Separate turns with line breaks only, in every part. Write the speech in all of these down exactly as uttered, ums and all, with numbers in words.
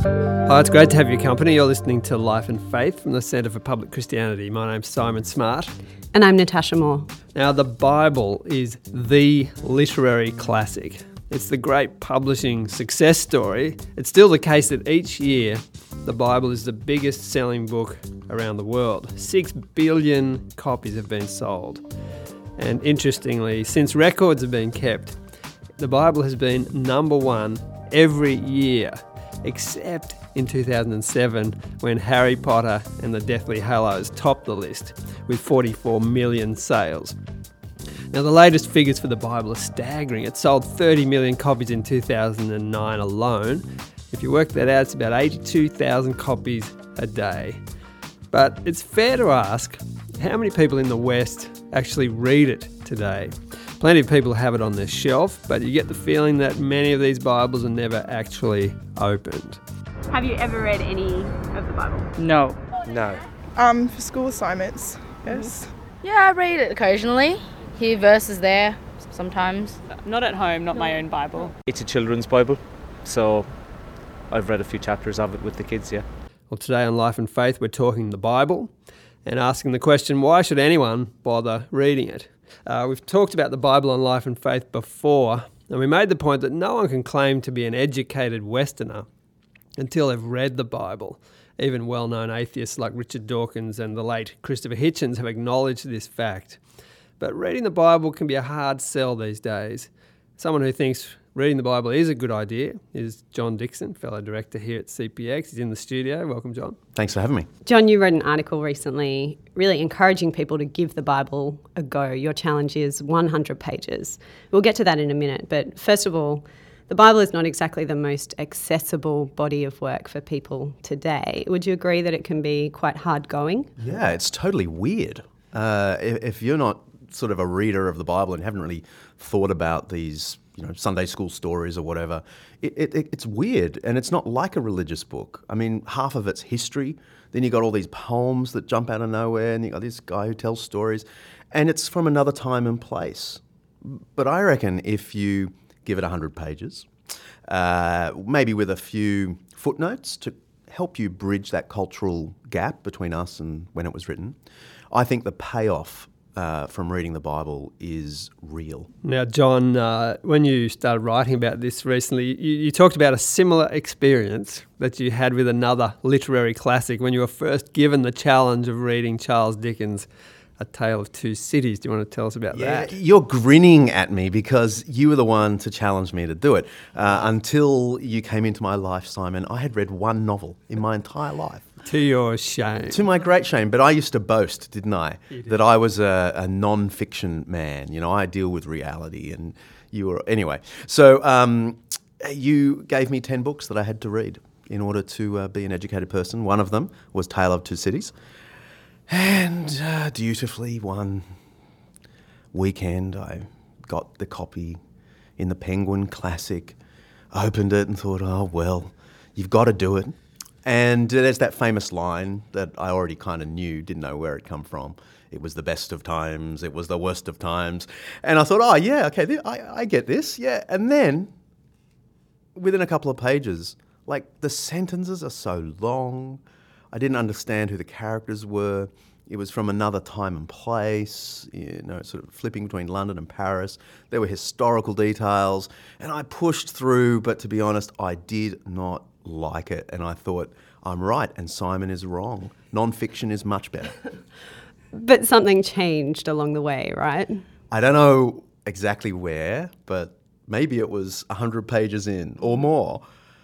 Hi, it's great to have your company. You're listening to Life and Faith from the Centre for Public Christianity. My name's Simon Smart.
And I'm Natasha Moore.
Now, the Bible is the literary classic. It's the great publishing success story. It's still the case that each year the Bible is the biggest selling book around the world. Six billion copies have been sold. And interestingly, since records have been kept, the Bible has been number one every year, except in two thousand seven when Harry Potter and the Deathly Hallows topped the list with forty-four million sales. Now, the latest figures for the Bible are staggering. It sold thirty million copies in two thousand nine alone. If you work that out, it's about eighty-two thousand copies a day. But it's fair to ask, how many people in the West actually read it today? Plenty of people have it on their shelf, but you get the feeling that many of these Bibles are never actually opened.
Have you ever read any of the Bible?
No.
No.
Um, for school assignments, yes.
Yeah, I read it occasionally. Hear verses there sometimes.
Not at home, not my own Bible.
It's a children's Bible, so I've read a few chapters of it with the kids, yeah.
Well, today on Life and Faith, we're talking the Bible and asking the question, why should anyone bother reading it? Uh, we've talked about the Bible on Life and Faith before, and we made the point that no one can claim to be an educated Westerner until they've read the Bible. Even well-known atheists like Richard Dawkins and the late Christopher Hitchens have acknowledged this fact. But reading the Bible can be a hard sell these days. Someone who thinks reading the Bible is a good idea is John Dixon, fellow director here at C P X. He's in the studio. Welcome, John.
Thanks for having me. John, you wrote an article recently really encouraging people to give the Bible a go. Your challenge is one hundred pages. We'll get to that in a minute, but first of all, the Bible is not exactly the most accessible body of work for people today. Would you agree that it can be quite hard going?
Yeah, it's totally weird. Uh, if, if you're not sort of a reader of the Bible and haven't really thought about these, you know, Sunday school stories or whatever, it, it, it's weird, and it's not like a religious book. I mean, half of it's history. Then you got all these poems that jump out of nowhere, and you got this guy who tells stories, and it's from another time and place. But I reckon if you give it one hundred pages, uh, maybe with a few footnotes to help you bridge that cultural gap between us and when it was written, I think the payoff uh, from reading the Bible is real.
Now, John, uh, when you started writing about this recently, you, you talked about a similar experience that you had with another literary classic when you were first given the challenge of reading Charles Dickens' A Tale of Two Cities. Do you want to tell us about
yeah,
that?
You're grinning at me because you were the one to challenge me to do it. Uh, until you came into my life, Simon, I had read one novel in my entire life.
To your shame.
To my great shame. But I used to boast, didn't I,
did.
that I was a, a non-fiction man. You know, I deal with reality, and you were... Anyway, so um, you gave me ten books that I had to read in order to uh, be an educated person. One of them was Tale of Two Cities. And uh, dutifully, one weekend, I got the copy in the Penguin Classic, opened it and thought, oh, well, you've got to do it. And there's that famous line that I already kind of knew, didn't know where it come from. It was the best of times, it was the worst of times. And I thought, oh, yeah, okay, th- I, I get this, yeah. And then, within a couple of pages, like, the sentences are so long. I didn't understand who the characters were. It was from another time and place, you know, sort of flipping between London and Paris. There were historical details, and I pushed through, but to be honest, I did not like it. And I thought, I'm right, and Simon is wrong. Non-fiction is much better.
But something changed along the way, right?
I don't know exactly where, but maybe it was one hundred pages in or more.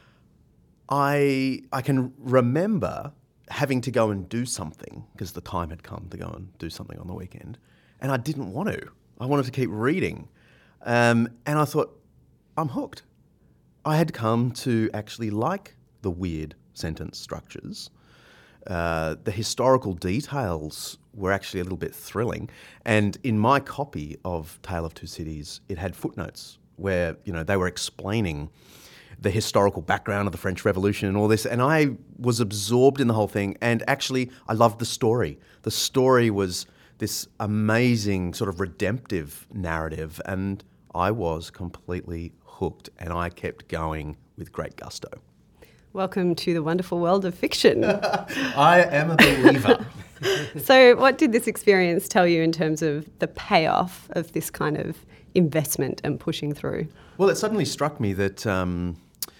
I I can remember having to go and do something because the time had come to go and do something on the weekend, and I didn't want to. I wanted to keep reading. Um, and I thought, I'm hooked. I had come to actually like the weird sentence structures. Uh, the historical details were actually a little bit thrilling. And in my copy of Tale of Two Cities, it had footnotes where, you know, they were explaining the historical background of the French Revolution and all this, and I was absorbed in the whole thing, and actually I loved the story. The story was this amazing sort of redemptive narrative, and I was completely hooked, and I kept going with great gusto.
Welcome to the wonderful world of fiction.
I am a believer.
So what did this experience tell you in terms of the payoff of this kind of investment and pushing through?
Well, it suddenly struck me that um,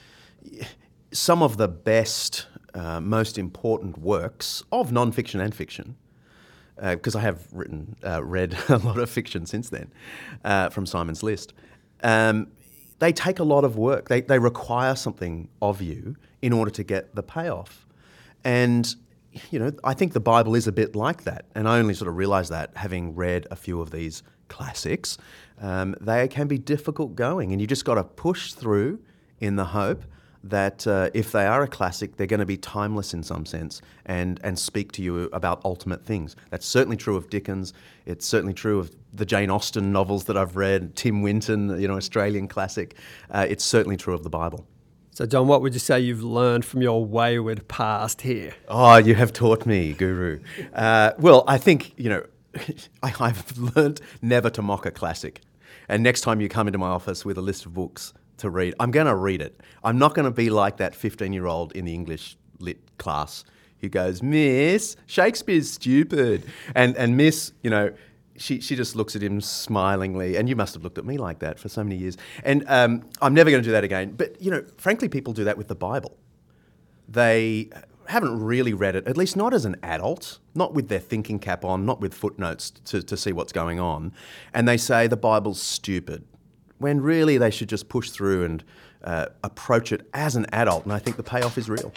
some of the best, uh, most important works of non-fiction and fiction, because uh, I have written, uh, read a lot of fiction since then, uh, from Simon's List, um, they take a lot of work. They, they require something of you in order to get the payoff. And, you know, I think the Bible is a bit like that. And I only sort of realised that having read a few of these classics. Um, they can be difficult going, and you just got to push through in the hope that uh, if they are a classic, they're going to be timeless in some sense and, and speak to you about ultimate things. That's certainly true of Dickens. It's certainly true of the Jane Austen novels that I've read, Tim Winton, you know, Australian classic. Uh, it's certainly true of the Bible.
So, John, what would you say you've learned from your wayward past here?
Oh, you have taught me, Guru. Uh, well, I think, you know, I, I've learned never to mock a classic. And next time you come into my office with a list of books to read, I'm going to read it. I'm not going to be like that fifteen-year-old in the English lit class who goes, "Miss, Shakespeare's stupid." And and Miss, you know, she, she just looks at him smilingly. And you must have looked at me like that for so many years. And um, I'm never going to do that again. But, you know, frankly, people do that with the Bible. They haven't really read it, at least not as an adult, not with their thinking cap on, not with footnotes to, to see what's going on. And they say the Bible's stupid, when really they should just push through and uh, approach it as an adult. And I think the payoff is real.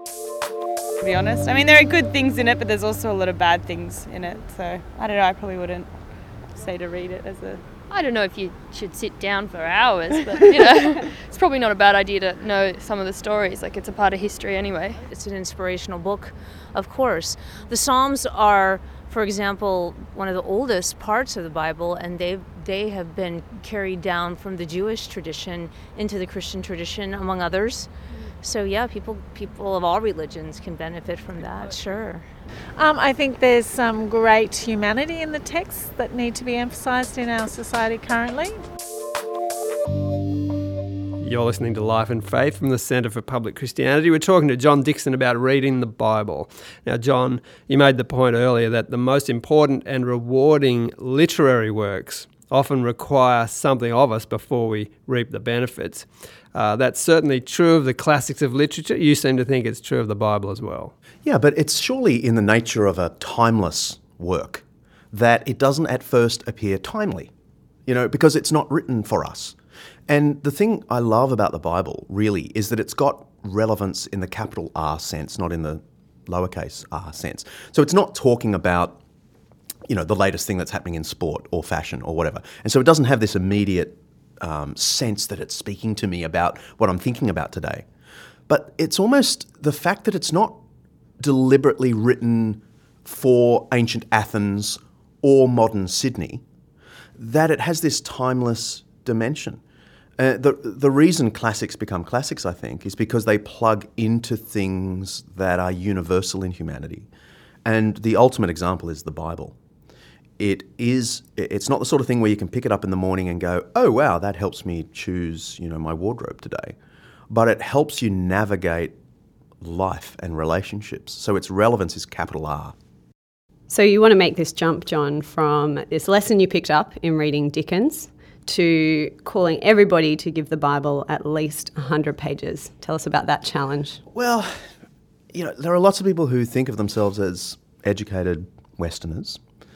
To be honest, I mean, there are good things in it, but there's also a lot of bad things in it. So I don't know, I probably wouldn't say to read it as a...
I don't know if you should sit down for hours, but, you know, it's probably not a bad idea to know some of the stories. Like, it's a part of history anyway.
It's an inspirational book, of course. The Psalms are, for example, one of the oldest parts of the Bible, and they they have been carried down from the Jewish tradition into the Christian tradition, among others. So yeah, people people of all religions can benefit from that, sure.
Um, I think there's some great humanity in the texts that need to be emphasised in our society currently.
You're listening to Life and Faith from the Centre for Public Christianity. We're talking to John Dickson about reading the Bible. Now, John, you made the point earlier that the most important and rewarding literary works often require something of us before we reap the benefits. Uh, that's certainly true of the classics of literature. You seem to think it's true of the Bible as well.
Yeah, but it's surely in the nature of a timeless work that it doesn't at first appear timely, you know, because it's not written for us. And the thing I love about the Bible, really, is that it's got relevance in the capital R sense, not in the lowercase r sense. So it's not talking about, you know, the latest thing that's happening in sport or fashion or whatever. And so it doesn't have this immediate um, sense that it's speaking to me about what I'm thinking about today. But it's almost the fact that it's not deliberately written for ancient Athens or modern Sydney, that it has this timeless dimension. Uh, the the reason classics become classics, I think, is because they plug into things that are universal in humanity. And the ultimate example is the Bible. It is, it's not the sort of thing where you can pick it up in the morning and go, oh, wow, that helps me choose, you know, my wardrobe today. But it helps you navigate life and relationships. So its relevance is capital R.
So you want to make this jump, John, from this lesson you picked up in reading Dickens to calling everybody to give the Bible at least one hundred pages. Tell us about that challenge.
Well, you know, there are lots of people who think of themselves as educated Westerners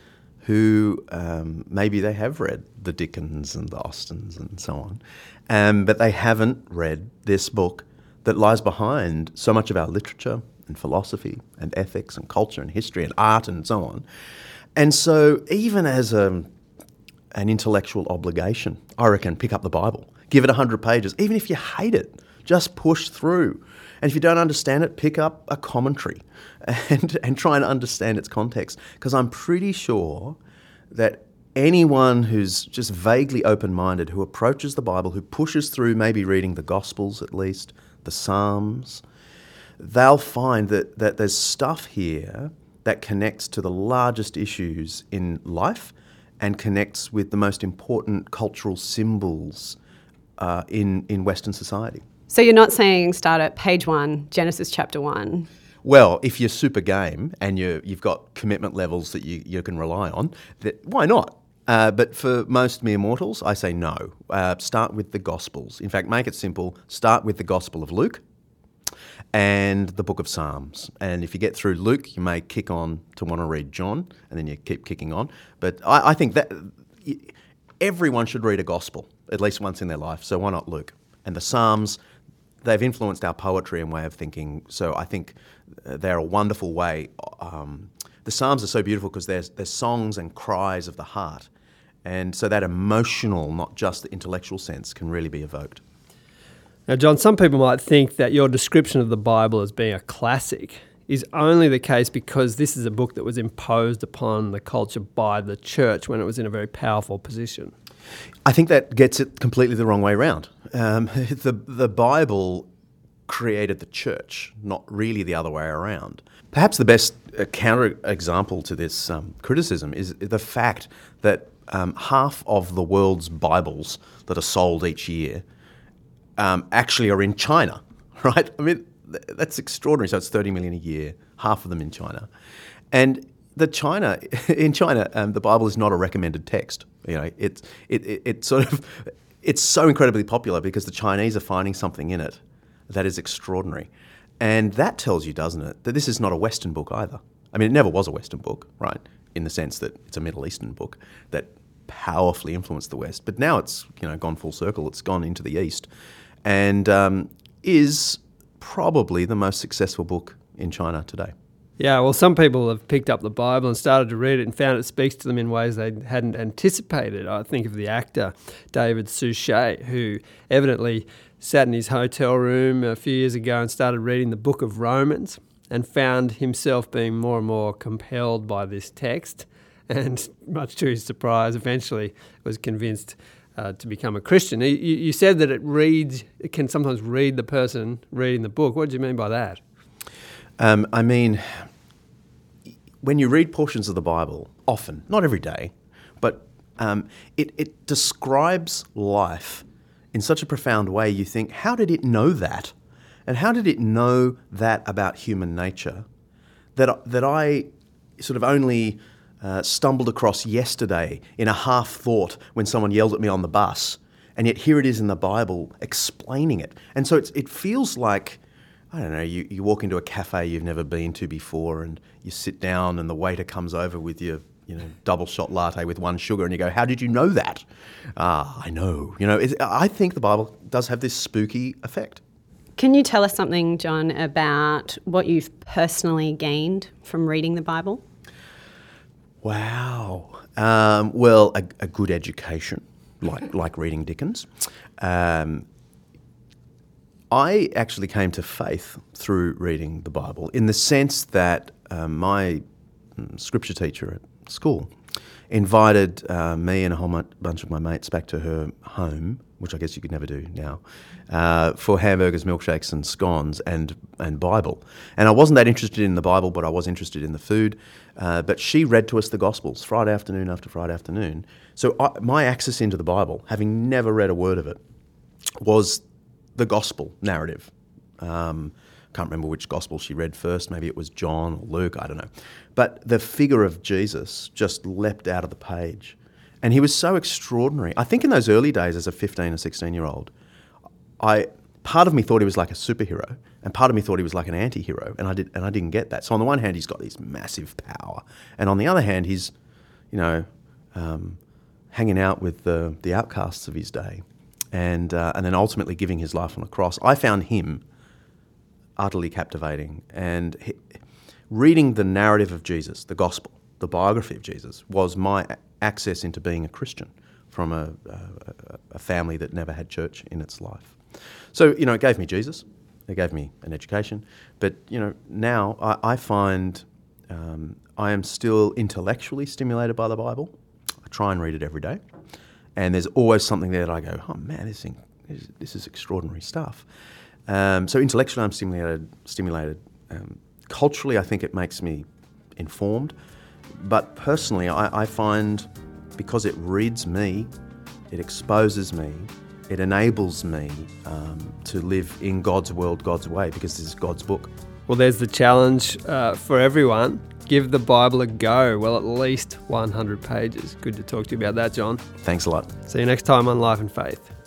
who um, maybe they have read the Dickens and the Austens and so on, um, but they haven't read this book that lies behind so much of our literature and philosophy and ethics and culture and history and art and so on. And so even as a, an intellectual obligation, I reckon pick up the Bible, give it one hundred pages, even if you hate it, just push through. And if you don't understand it, pick up a commentary and, and try and understand its context. Because I'm pretty sure that anyone who's just vaguely open-minded, who approaches the Bible, who pushes through maybe reading the Gospels at least, the Psalms, they'll find that, that there's stuff here that connects to the largest issues in life and connects with the most important cultural symbols uh, in, in Western society.
So you're not saying start at page one, Genesis chapter one.
Well, if you're super game and you you've got commitment levels that you, you can rely on, that why not? Uh, but for most mere mortals, I say no. Uh, start with the Gospels. In fact, make it simple. Start with the Gospel of Luke and the book of Psalms. And if you get through Luke, you may kick on to want to read John, and then you keep kicking on. But I, I think that everyone should read a Gospel at least once in their life, so why not Luke? And the Psalms, they've influenced our poetry and way of thinking, so I think they're a wonderful way. Um, the Psalms are so beautiful because they're, they're songs and cries of the heart. And so that emotional, not just the intellectual sense, can really be evoked.
Now, John, some people might think that your description of the Bible as being a classic is only the case because this is a book that was imposed upon the culture by the church when it was in a very powerful position.
I think that gets it completely the wrong way around. Um, the, the Bible created the church, not really the other way around. Perhaps the best uh, counter example to this um, criticism is the fact that um, half of the world's Bibles that are sold each year um, actually are in China, right? I mean, th- that's extraordinary. So it's thirty million a year, half of them in China. And the China, in China, um, the Bible is not a recommended text. You know, it's it, it, it sort of, it's so incredibly popular because the Chinese are finding something in it that is extraordinary. And that tells you, doesn't it, that this is not a Western book either. I mean, it never was a Western book, right, in the sense that it's a Middle Eastern book that powerfully influenced the West. But now it's, you know, gone full circle. It's gone into the East and um, is probably the most successful book in China today.
Yeah, well, some people have picked up the Bible and started to read it and found it speaks to them in ways they hadn't anticipated. I think of the actor David Suchet, who evidently sat in his hotel room a few years ago and started reading the book of Romans and found himself being more and more compelled by this text, and much to his surprise, eventually was convinced uh, to become a Christian. You, you said that it reads, it can sometimes read the person reading the book. What do you mean by that?
Um, I mean, when you read portions of the Bible, often, not every day, but um, it, it describes life in such a profound way, you think, how did it know that? And how did it know that about human nature that, that I sort of only uh, stumbled across yesterday in a half thought when someone yelled at me on the bus, and yet here it is in the Bible explaining it. And so it's, it feels like, I don't know, you, you walk into a cafe you've never been to before and you sit down and the waiter comes over with your, you know, double shot latte with one sugar and you go, how did you know that? Ah, I know. You know, it's, I think the Bible does have this spooky effect.
Can you tell us something, John, about what you've personally gained from reading the Bible?
Wow. Um, well, a, a good education, like like reading Dickens. Um, I actually came to faith through reading the Bible in the sense that um, my scripture teacher at school invited uh, me and a whole bunch of my mates back to her home, which I guess you could never do now, uh, for hamburgers, milkshakes and scones and, and Bible. And I wasn't that interested in the Bible, but I was interested in the food. Uh, but she read to us the Gospels Friday afternoon after Friday afternoon. So I, my access into the Bible, having never read a word of it, was the Gospel narrative. Um, can't remember which Gospel she read first. Maybe it was John or Luke, I don't know. But the figure of Jesus just leapt out of the page. And he was so extraordinary. I think in those early days as a fifteen or sixteen-year-old, I part of me thought he was like a superhero, and part of me thought he was like an anti-hero, and I did, and I didn't get that. So on the one hand, he's got this massive power, and on the other hand, he's, you know, um, hanging out with the the outcasts of his day, and uh, and then ultimately giving his life on a cross. I found him utterly captivating, and he, reading the narrative of Jesus, the gospel, the biography of Jesus, was my access into being a Christian from a, a, a family that never had church in its life. So, you know, it gave me Jesus, it gave me an education, but, you know, now I, I find um, I am still intellectually stimulated by the Bible. I try and read it every day, and there's always something there that I go, oh man, this thing, this, this is extraordinary stuff. Um, so intellectually I'm stimulated, stimulated. Um, culturally I think it makes me informed, but personally I, I find because it reads me, it exposes me, it enables me um, to live in God's world, God's way, because this is God's book.
Well, there's the challenge uh, for everyone. Give the Bible a go. Well, at least one hundred pages. Good to talk to you about that, John.
Thanks a lot.
See you next time on Life and Faith.